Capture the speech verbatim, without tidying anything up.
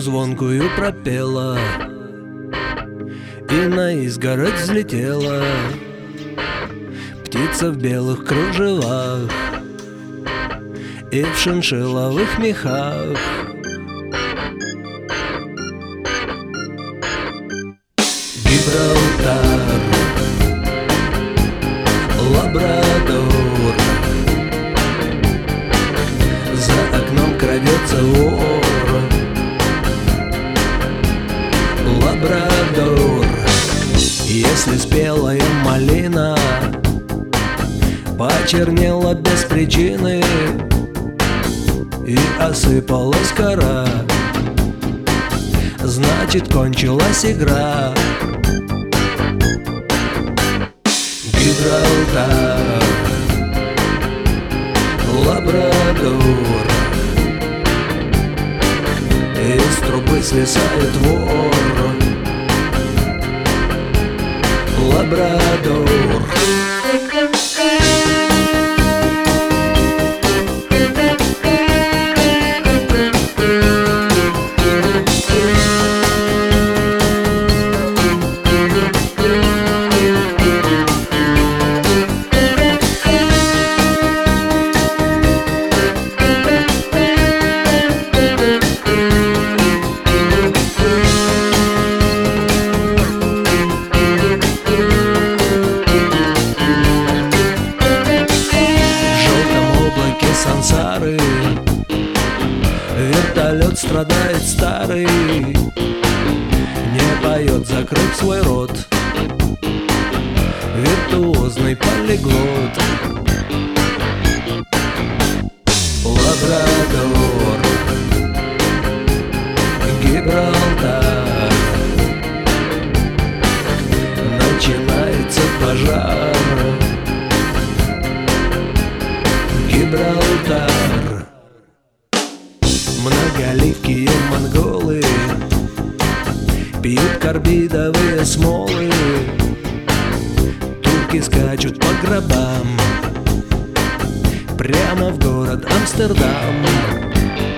звонкую пропела и на изгородь взлетела птица в белых кружевах и в шиншилловых мехах. Гибралтар, Лабрадор, за окном крадется вор. Лабрадор, если спелая малина почернела без причины и осыпалась кора, значит, кончилась игра. Гибралтар, Лабрадор, из трубы свисает вор. Лабрадор. Сансары вертолет страдает старый, не поет, закрыв свой рот, виртуозный полиглот. Лабрадор, Гибралтар, начинается пожар. Гибралтар. Многоливкие монголы пьют карбидовые смолы, турки скачут по гробам прямо в город Амстердам.